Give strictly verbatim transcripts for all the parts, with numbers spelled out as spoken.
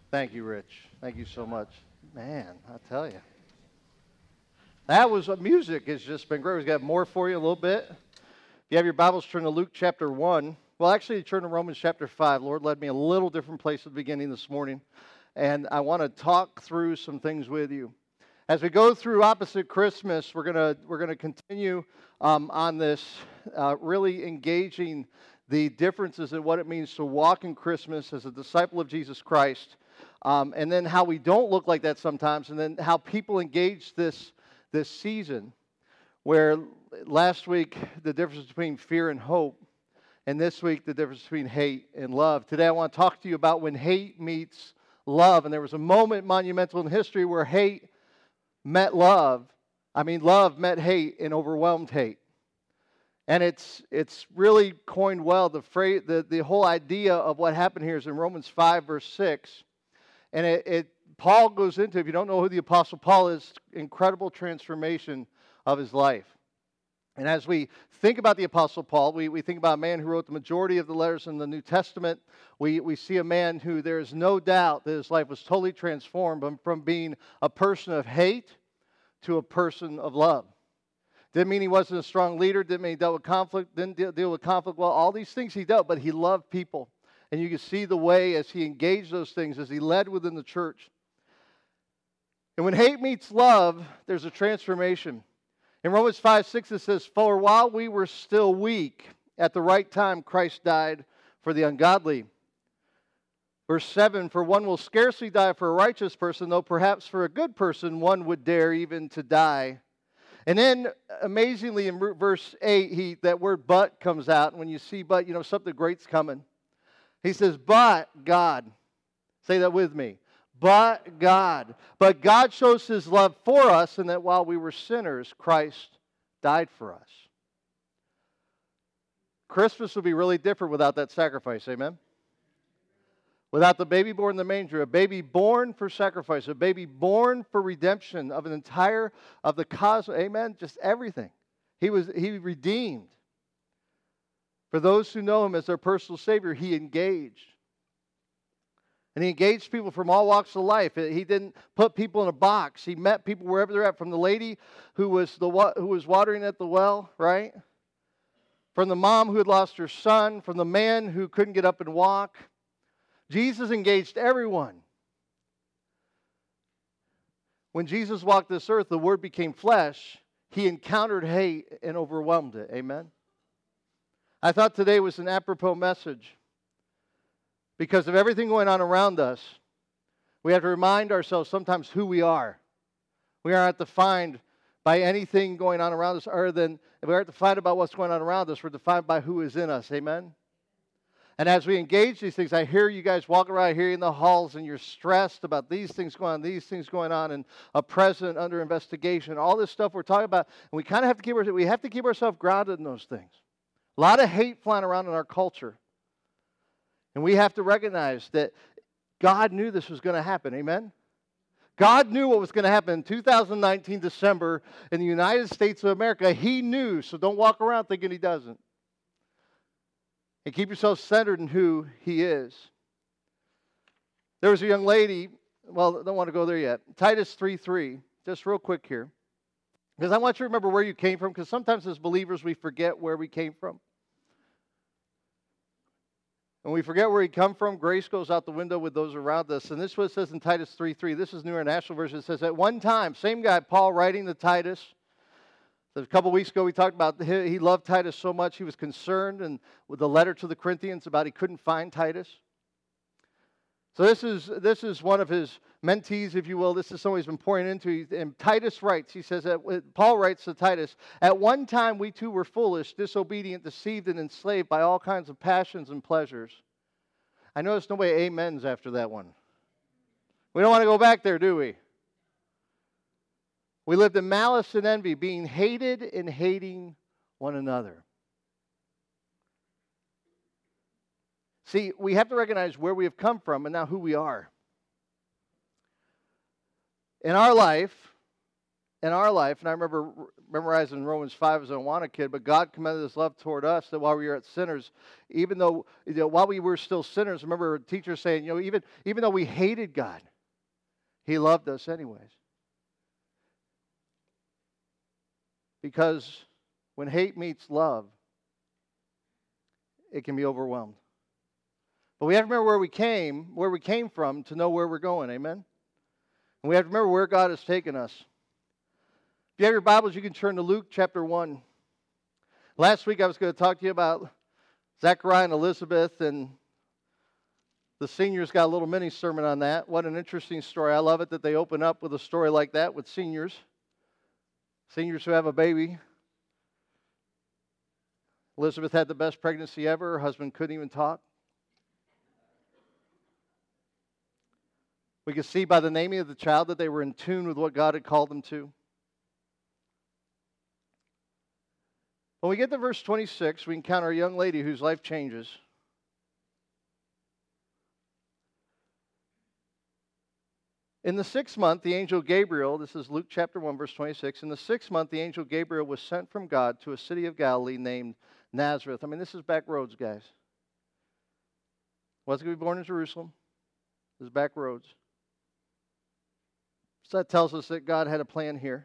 Thank you, Rich. Thank you so much. Man, I tell you. That was what music has just been great. We've got more for you a little bit. If you have your Bibles, turn to Luke chapter one. Well, actually, turn to Romans chapter five. Lord led me a little different place at the beginning this morning. And I want to talk through some things with you. As we go through opposite Christmas, we're gonna we're gonna continue um, on this, uh, really engaging the differences in what it means to walk in Christmas as a disciple of Jesus Christ, um, and then how we don't look like that sometimes, and then how people engage this this season. Where last week the difference between fear and hope, and this week the difference between hate and love. Today I want to talk to you about when hate meets love, and there was a moment monumental in history where hate met love, I mean love met hate and overwhelmed hate. And it's it's really coined well. The phrase, the, the whole idea of what happened here is in Romans five, verse six. And it, it Paul goes into, if you don't know who the Apostle Paul is, incredible transformation of his life. And as we think about the Apostle Paul, we, we think about a man who wrote the majority of the letters in the New Testament. We, we see a man who there is no doubt that his life was totally transformed from being a person of hate to a person of love. Didn't mean he wasn't a strong leader, didn't mean he dealt with conflict, didn't deal, deal with conflict well. All these things he dealt, but he loved people. And you can see the way as he engaged those things, as he led within the church. And when hate meets love, there's a transformation. In Romans five, six, it says, "For while we were still weak, at the right time Christ died for the ungodly." Verse seven, "For one will scarcely die for a righteous person, though perhaps for a good person one would dare even to die." And then, amazingly, in verse eight, he, that word "but" comes out. And when you see "but," you know something great's coming. He says, "But God," say that with me. But God. But God shows His love for us in that while we were sinners, Christ died for us. Christmas would be really different without that sacrifice. Amen? Without the baby born in the manger, a baby born for sacrifice, a baby born for redemption of an entire, of the cosmos. Amen? Just everything. He was, He redeemed. For those who know Him as their personal Savior, He engaged. And He engaged people from all walks of life. He didn't put people in a box. He met people wherever they're at. From the lady who was the who was watering at the well, right? From the mom who had lost her son. From the man who couldn't get up and walk. Jesus engaged everyone. When Jesus walked this earth, the Word became flesh. He encountered hate and overwhelmed it. Amen? I thought today was an apropos message. Because of everything going on around us, we have to remind ourselves sometimes who we are. We aren't defined by anything going on around us other than, if we aren't defined about what's going on around us, we're defined by who is in us. Amen? And as we engage these things, I hear you guys walking around here in the halls and you're stressed about these things going on, these things going on, and a president under investigation, all this stuff we're talking about. And we kind of have to keep our, we have to keep ourselves grounded in those things. A lot of hate flying around in our culture. And we have to recognize that God knew this was going to happen. Amen? God knew what was going to happen in two thousand nineteen, December, in the United States of America. He knew, so don't walk around thinking He doesn't. And keep yourself centered in who He is. There was a young lady, well, I don't want to go there yet. Titus three three, just real quick here. Because I want you to remember where you came from, because sometimes as believers we forget where we came from. When we forget where we come from, grace goes out the window with those around us. And this is what it says in Titus three three. This is New International Version. It says, at one time, same guy, Paul, writing to Titus. A couple weeks ago, we talked about he loved Titus so much, he was concerned and with the letter to the Corinthians about he couldn't find Titus. So this is this is one of his mentees, if you will. This is someone he's been pouring into. And Titus writes, he says, that Paul writes to Titus, at one time we too were foolish, disobedient, deceived, and enslaved by all kinds of passions and pleasures. I notice nobody amens after that one. We don't want to go back there, do we? We lived in malice and envy, being hated and hating one another. See, we have to recognize where we have come from and now who we are. In our life, in our life, and I remember memorizing Romans five as an Awana kid, but God commended His love toward us that while we were at sinners, even though, you know, while we were still sinners, remember a teacher saying, you know, even, even though we hated God, He loved us anyways. Because when hate meets love, it can be overwhelmed. But we have to remember where we came, where we came from to know where we're going, amen? And we have to remember where God has taken us. If you have your Bibles, you can turn to Luke chapter one. Last week I was going to talk to you about Zechariah and Elizabeth, and the seniors got a little mini sermon on that. What an interesting story. I love it that they open up with a story like that with seniors. Seniors who have a baby. Elizabeth had the best pregnancy ever. Her husband couldn't even talk. We could see by the naming of the child that they were in tune with what God had called them to. When we get to verse twenty-six, we encounter a young lady whose life changes. In the sixth month, the angel Gabriel, this is Luke chapter one, verse twenty-six. In the sixth month, the angel Gabriel was sent from God to a city of Galilee named Nazareth. I mean, this is back roads, guys. Wasn't going to be born in Jerusalem. This is back roads. So that tells us that God had a plan here.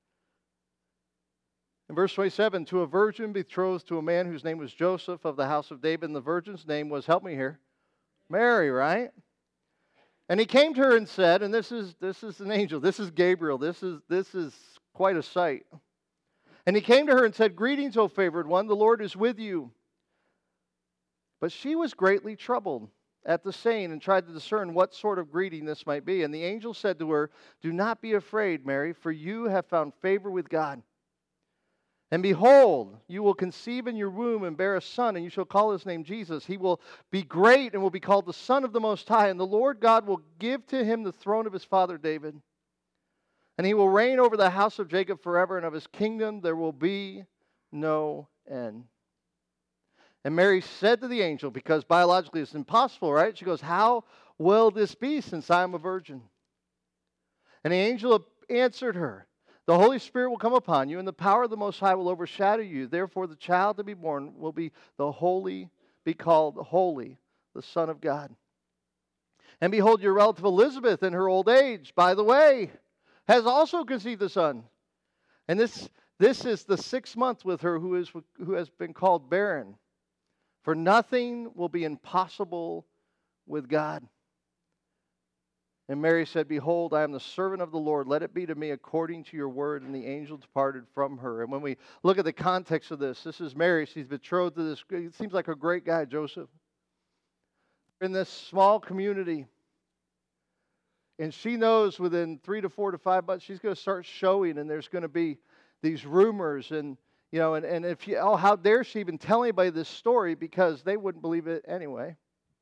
In verse twenty-seven, to a virgin betrothed to a man whose name was Joseph of the house of David, and the virgin's name was, help me here, Mary, right? And he came to her and said, and this is this is an angel, this is Gabriel, this is this is quite a sight. And he came to her and said, greetings, O favored one, the Lord is with you. But she was greatly troubled at the saying and tried to discern what sort of greeting this might be. And the angel said to her, do not be afraid, Mary, for you have found favor with God. And behold, you will conceive in your womb and bear a son, and you shall call his name Jesus. He will be great and will be called the Son of the Most High. And the Lord God will give to him the throne of his father David. And he will reign over the house of Jacob forever, and of his kingdom there will be no end. And Mary said to the angel, because biologically it's impossible, right? She goes, how will this be since I am a virgin? And the angel answered her, the Holy Spirit will come upon you, and the power of the Most High will overshadow you. Therefore, the child to be born will be the holy, be called holy, the Son of God. And behold, your relative Elizabeth in her old age, by the way, has also conceived a son. And this, this is the sixth month with her who is who has been called barren. For nothing will be impossible with God. And Mary said, behold, I am the servant of the Lord. Let it be to me according to your word. And the angel departed from her. And when we look at the context of this, this is Mary. She's betrothed to this, it seems like a great guy, Joseph. In this small community. And she knows within three to four to five months, she's going to start showing. And there's going to be these rumors. And, you know, and, and if you, oh, how dare she even tell anybody this story? Because they wouldn't believe it anyway.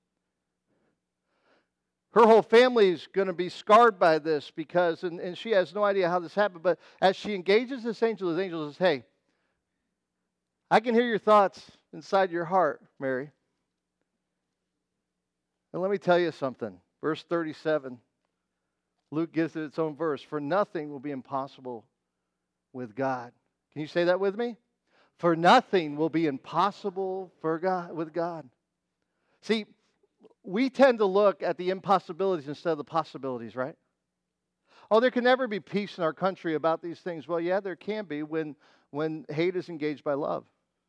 Her whole family is going to be scarred by this because, and, and she has no idea how this happened, but as she engages this angel, this angel says, hey, I can hear your thoughts inside your heart, Mary. And let me tell you something. Verse thirty-seven, Luke gives it its own verse. For nothing will be impossible with God. Can you say that with me? For nothing will be impossible for God with God. See, we tend to look at the impossibilities instead of the possibilities, right? Oh, there can never be peace in our country about these things. Well, yeah, there can be when, when hate is engaged by love.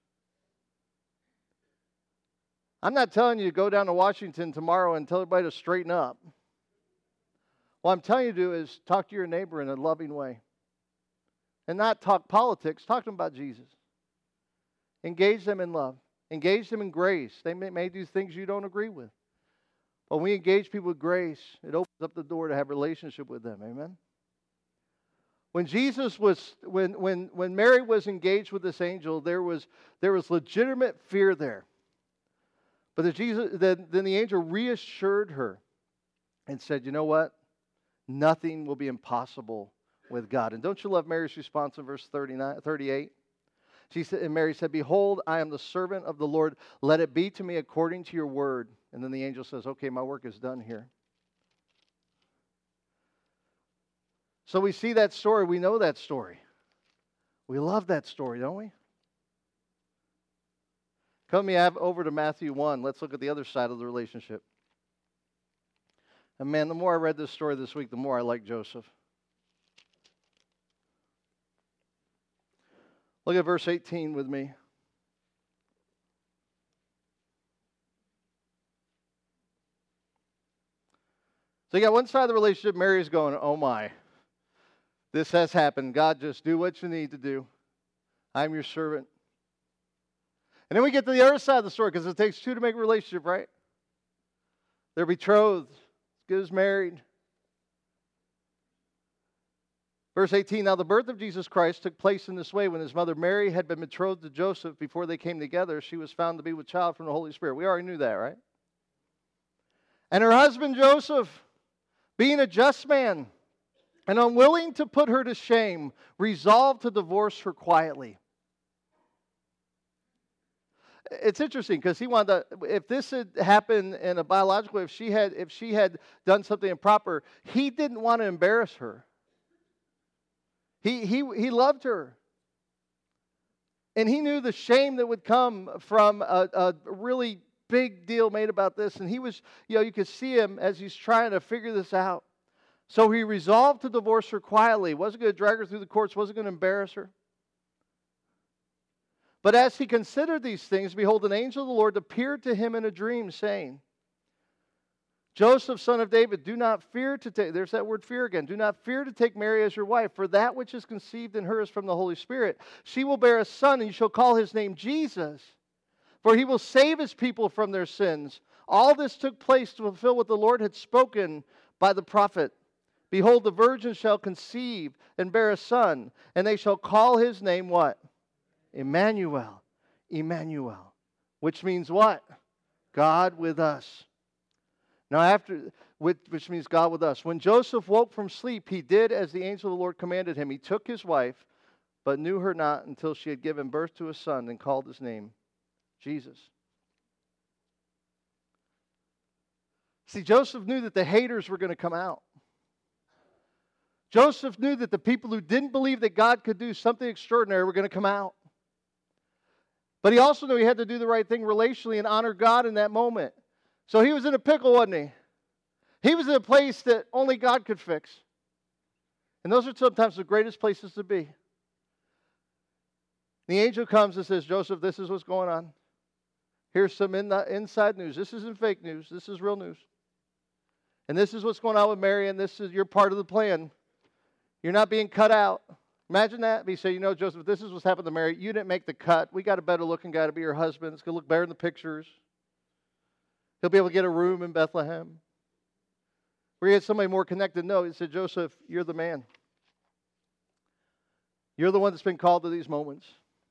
I'm not telling you to go down to Washington tomorrow and tell everybody to straighten up. What I'm telling you to do is talk to your neighbor in a loving way. And not talk politics. Talk to them about Jesus. Engage them in love. Engage them in grace. They may, may do things you don't agree with. But when we engage people with grace, it opens up the door to have a relationship with them. Amen? When Jesus was, when, when, when Mary was engaged with this angel, there was, there was legitimate fear there. But the Jesus, then, then the angel reassured her and said, you know what? Nothing will be impossible with God. And don't you love Mary's response in verse thirty-nine, thirty-eight? She said, and Mary said, behold, I am the servant of the Lord. Let it be to me according to your word. And then the angel says, okay, my work is done here. So we see that story. We know that story. We love that story, don't we? Come me over to Matthew one. Let's look at the other side of the relationship. And man, the more I read this story this week, the more I like Joseph. Look at verse eighteen with me. So you got one side of the relationship, Mary's going, oh my, this has happened. God, just do what you need to do. I'm your servant. And then we get to the other side of the story, because it takes two to make a relationship, right? They're betrothed, as good as married. Verse eighteen, now the birth of Jesus Christ took place in this way. When his mother Mary had been betrothed to Joseph before they came together, she was found to be with child from the Holy Spirit. We already knew that, right? And her husband Joseph, being a just man and unwilling to put her to shame, resolved to divorce her quietly. It's interesting because he wanted to, if this had happened in a biological way, if she had if she had done something improper, he didn't want to embarrass her. He he he loved her. And he knew the shame that would come from a, a really big deal made about this. And he was, you know, you could see him as he's trying to figure this out. So he resolved to divorce her quietly. Wasn't going to drag her through the courts, wasn't going to embarrass her. But as he considered these things, behold, an angel of the Lord appeared to him in a dream, saying, Joseph, son of David, do not fear to take, there's that word fear again, do not fear to take Mary as your wife, for that which is conceived in her is from the Holy Spirit. She will bear a son, and you shall call his name Jesus, for he will save his people from their sins. All this took place to fulfill what the Lord had spoken by the prophet. Behold, the virgin shall conceive and bear a son, and they shall call his name what? Emmanuel, Emmanuel, which means what? God with us. Now after, which means God with us. When Joseph woke from sleep, he did as the angel of the Lord commanded him. He took his wife, but knew her not until she had given birth to a son and called his name Jesus. See, Joseph knew that the haters were going to come out. Joseph knew that the people who didn't believe that God could do something extraordinary were going to come out. But he also knew he had to do the right thing relationally and honor God in that moment. So he was in a pickle, wasn't he? He was in a place that only God could fix. And those are sometimes the greatest places to be. The angel comes and says, Joseph, this is what's going on. Here's some in the inside news. This isn't fake news. This is real news. And this is what's going on with Mary, and this is your part of the plan. You're not being cut out. Imagine that. He said, you know, Joseph, this is what's happened to Mary. You didn't make the cut. We got a better looking guy to be your husband. It's going to look better in the pictures. He'll be able to get a room in Bethlehem. Where he had somebody more connected. No, he said, Joseph, you're the man. You're the one that's been called to these moments.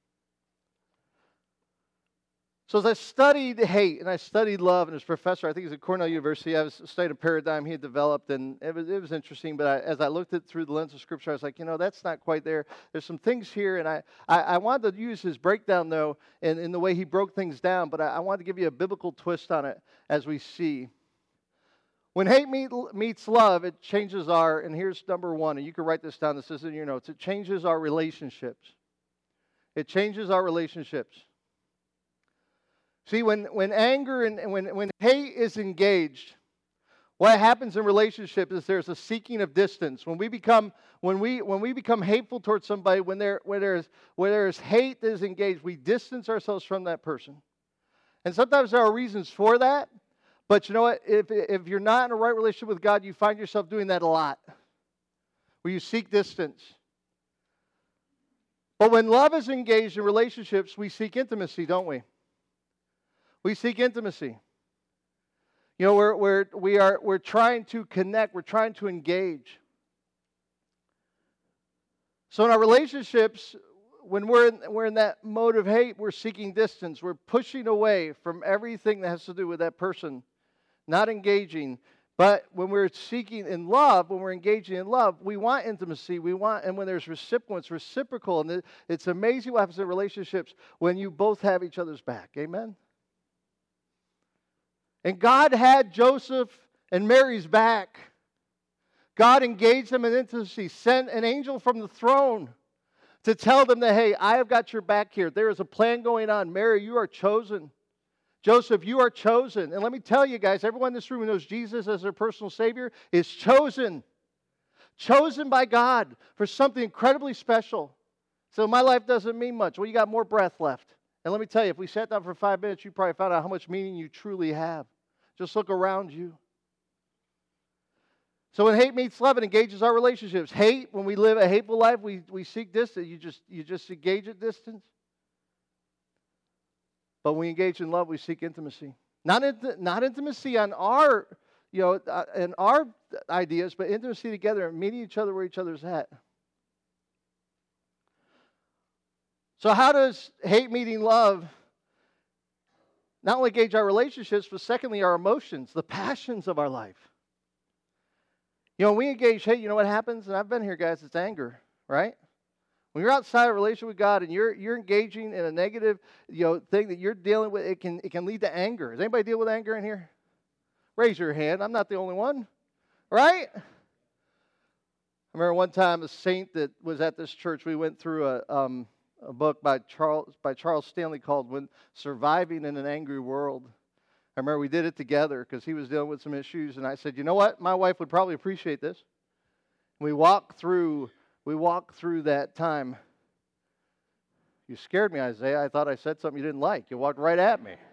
So as I studied hate and I studied love, and his professor, I think he's at Cornell University, I was studying a paradigm he had developed, and it was, it was interesting. But I, as I looked at it through the lens of Scripture, I was like, you know, that's not quite there. There's some things here, and I, I, I wanted to use his breakdown, though, in, in the way he broke things down, but I, I wanted to give you a biblical twist on it as we see. When hate meet, meets love, it changes our, and here's number one, and you can write this down, this is in your notes, it changes our relationships. It changes our relationships. See, when, when anger and when, when hate is engaged, what happens in relationships is there's a seeking of distance. When we become when we when we become hateful towards somebody, when there when there's when there's hate that is engaged, we distance ourselves from that person. And sometimes there are reasons for that, but you know what? If if you're not in a right relationship with God, you find yourself doing that a lot, where you seek distance. But when love is engaged in relationships, we seek intimacy, don't we? We seek intimacy. You know, we're, we're, we are, we're trying to connect. We're trying to engage. So in our relationships, when we're in, we're in that mode of hate, we're seeking distance. We're pushing away from everything that has to do with that person, not engaging. But when we're seeking in love, when we're engaging in love, we want intimacy. We want, and when there's reciprocal, it's reciprocal. And it's amazing what happens in relationships when you both have each other's back. Amen? And God had Joseph and Mary's back. God engaged them in intimacy, sent an angel from the throne To tell them that, hey, I have got your back here. There is a plan going on. Mary, you are chosen. Joseph, you are chosen. And let me tell you guys, everyone in this room who knows Jesus as their personal Savior is chosen. Chosen by God for something incredibly special. So my life doesn't mean much. Well, you got more breath left. And let me tell you, if we sat down for five minutes, you probably found out how much meaning you truly have. Just look around you. So when hate meets love, it engages our relationships. Hate, when we live a hateful life, we, we seek distance. You just, you just engage at distance. But when we engage in love, we seek intimacy. Not, int- not intimacy on our, you know, uh, and our ideas, but intimacy together and meeting each other where each other's at. So how does hate meeting love not only engage our relationships, but secondly, our emotions, the passions of our life? You know, when we engage hate, you know what happens? And I've been here, guys, it's anger, right? When you're outside of a relationship with God and you're you're engaging in a negative, you know, thing that you're dealing with, it can it can lead to anger. Does anybody deal with anger in here? Raise your hand. I'm not the only one, right? I remember one time a saint that was at this church, we went through a um, a book by Charles by Charles Stanley called "When Surviving in an Angry World." I remember we did it together because he was dealing with some issues, and I said, you know what? My wife would probably appreciate this. We walked through, we walked through that time. You scared me, Isaiah. I thought I said something you didn't like. You walked right at me.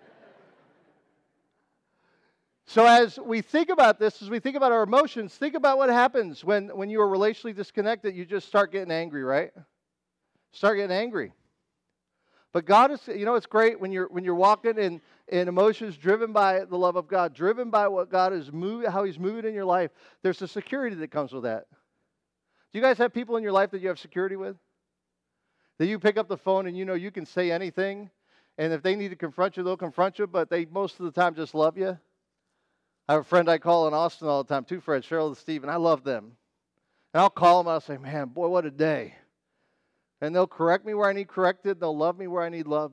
So as we think about this, as we think about our emotions, think about what happens when, when you are relationally disconnected. You just start getting angry, right? Start getting angry. But God is, you know, it's great when you're when you're walking in, in emotions driven by the love of God, driven by what God is moving, how He's moving in your life. There's a security that comes with that. Do you guys have people in your life that you have security with? That you pick up the phone and you know you can say anything, and if they need to confront you, they'll confront you, but they most of the time just love you. I have a friend I call in Austin all the time, two friends, Cheryl and Steve, and I love them. And I'll call them and I'll say, man, boy, what a day. And they'll correct me where I need corrected. They'll love me where I need loved.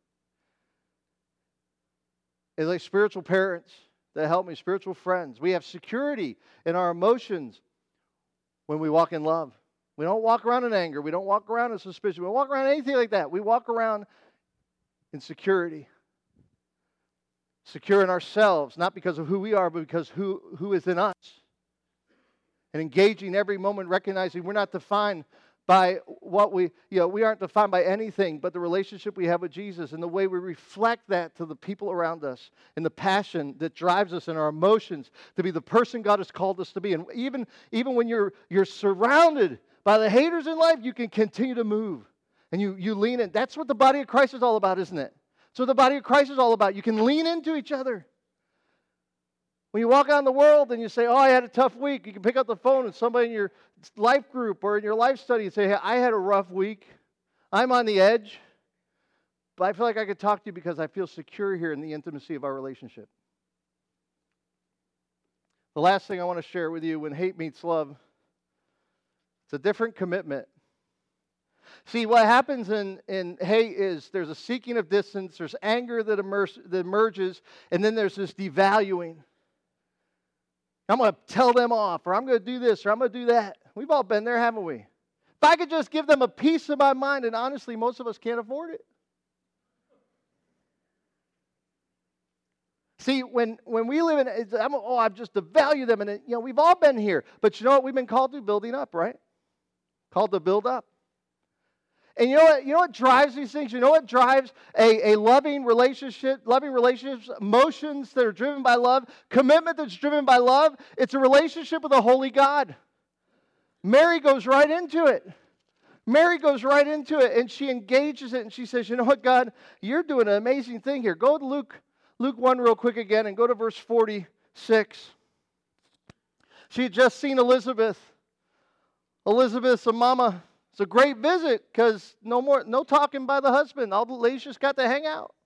It's like spiritual parents that help me, spiritual friends. We have security in our emotions when we walk in love. We don't walk around in anger. We don't walk around in suspicion. We don't walk around anything like that. We walk around in security. Secure in ourselves, not because of who we are, but because who, who is in us. And engaging every moment, recognizing we're not defined by what we, you know, we aren't defined by anything but the relationship we have with Jesus and the way we reflect that to the people around us and the passion that drives us in our emotions to be the person God has called us to be. And even, even when you're, you're surrounded by the haters in life, you can continue to move and you, you lean in. That's what the body of Christ is all about, isn't it? That's what the body of Christ is all about. You can lean into each other. When you walk out in the world and you say, oh, I had a tough week, you can pick up the phone and somebody in your life group or in your life study and say, hey, I had a rough week. I'm on the edge. But I feel like I could talk to you because I feel secure here in the intimacy of our relationship. The last thing I want to share with you, when hate meets love, it's a different commitment. See, what happens in, in hate is there's a seeking of distance, there's anger that, immerse, that emerges, and then there's this devaluing. I'm going to tell them off, or I'm going to do this, or I'm going to do that. We've all been there, haven't we? If I could just give them a piece of my mind, and honestly, most of us can't afford it. See, when, when we live in, it's, I'm, oh, I've just devalued them, and it, you know, we've all been here. But you know what we've been called to? Building up, right? Called to build up. And you know what? You know what drives these things? You know what drives a, a loving relationship, loving relationships, emotions that are driven by love, commitment that's driven by love? It's a relationship with a holy God. Mary goes right into it. Mary goes right into it, and she engages it, and she says, you know what, God? You're doing an amazing thing here. Go to Luke, Luke one real quick again, and go to verse forty-six. She had just seen Elizabeth. Elizabeth's a mama. It's a great visit because no more, no talking by the husband. All the ladies just got to hang out.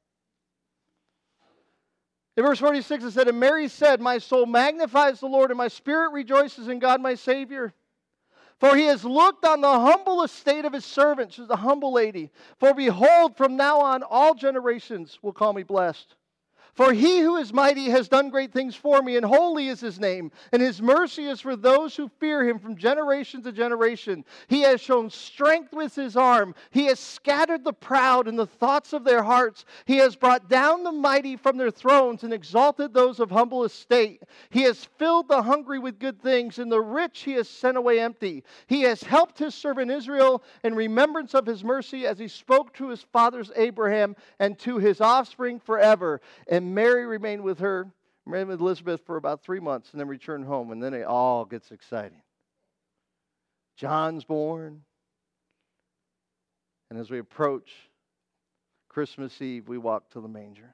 In verse forty-six it said, and Mary said, my soul magnifies the Lord, and my spirit rejoices in God my Savior. For He has looked on the humble estate of His servant. She's the humble lady. For behold, from now on all generations will call me blessed. For he who is mighty has done great things for me, and holy is his name, and his mercy is for those who fear him from generation to generation. He has shown strength with his arm. He has scattered the proud in the thoughts of their hearts. He has brought down the mighty from their thrones and exalted those of humble estate. He has filled the hungry with good things, and the rich he has sent away empty. He has helped his servant Israel in remembrance of his mercy, as he spoke to his fathers Abraham and to his offspring forever. And Mary remained with her, remained with Elizabeth for about three months and then returned home. And then it all gets exciting. John's born. And as we approach Christmas Eve, we walk to the manger.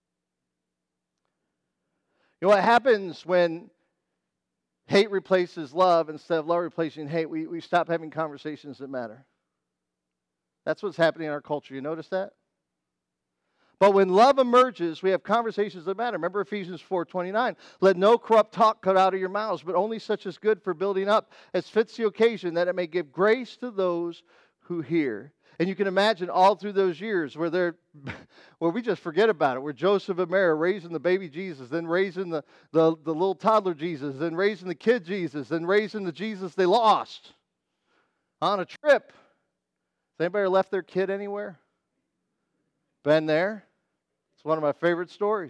You know what happens when hate replaces love instead of love replacing hate? We, we stop having conversations that matter. That's what's happening in our culture. You notice that? But when love emerges, we have conversations that matter. Remember Ephesians four twenty-nine. Let no corrupt talk come out of your mouths, but only such as good for building up, as fits the occasion, that it may give grace to those who hear. And you can imagine all through those years where they're, where we just forget about it, where Joseph and Mary are raising the baby Jesus, then raising the, the, the little toddler Jesus, then raising the kid Jesus, then raising the Jesus they lost on a trip. Has anybody ever left their kid anywhere? Been there? It's one of my favorite stories.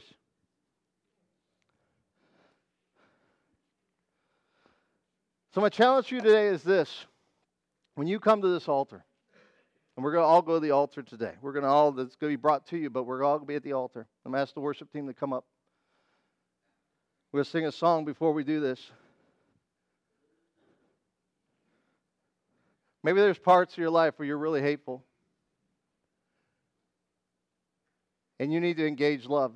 So my challenge to you today is this. When you come to this altar, and we're going to all go to the altar today. We're going to all, that's going to be brought to you, but we're all going to be at the altar. I'm going to ask the worship team to come up. We're going to sing a song before we do this. Maybe there's parts of your life where you're really hateful. And you need to engage love.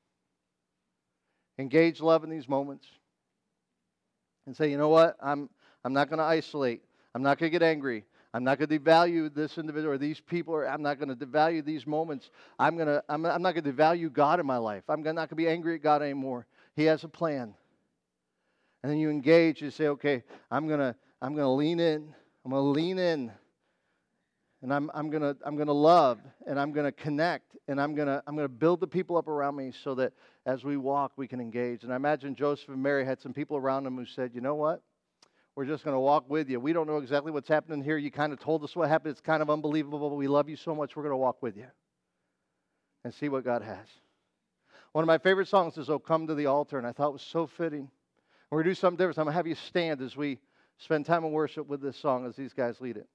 Engage love in these moments. And say, you know what? I'm, I'm not going to isolate. I'm not going to get angry. I'm not going to devalue this individual or these people, or I'm not going to devalue these moments. I'm going to. I'm, I'm not going to devalue God in my life. I'm not going to be angry at God anymore. He has a plan. And then you engage. You say, okay, I'm going to. I'm going to lean in. I'm going to lean in. And I'm. I'm going to. I'm going to love, and I'm going to connect, and I'm going to. I'm going to build the people up around me so that as we walk, we can engage. And I imagine Joseph and Mary had some people around them who said, you know what? We're just going to walk with you. We don't know exactly what's happening here. You kind of told us what happened. It's kind of unbelievable, but we love you so much. We're going to walk with you and see what God has. One of my favorite songs is "Oh, Come to the Altar," and I thought it was so fitting. We're going to do something different. I'm going to have you stand as we spend time in worship with this song as these guys lead it.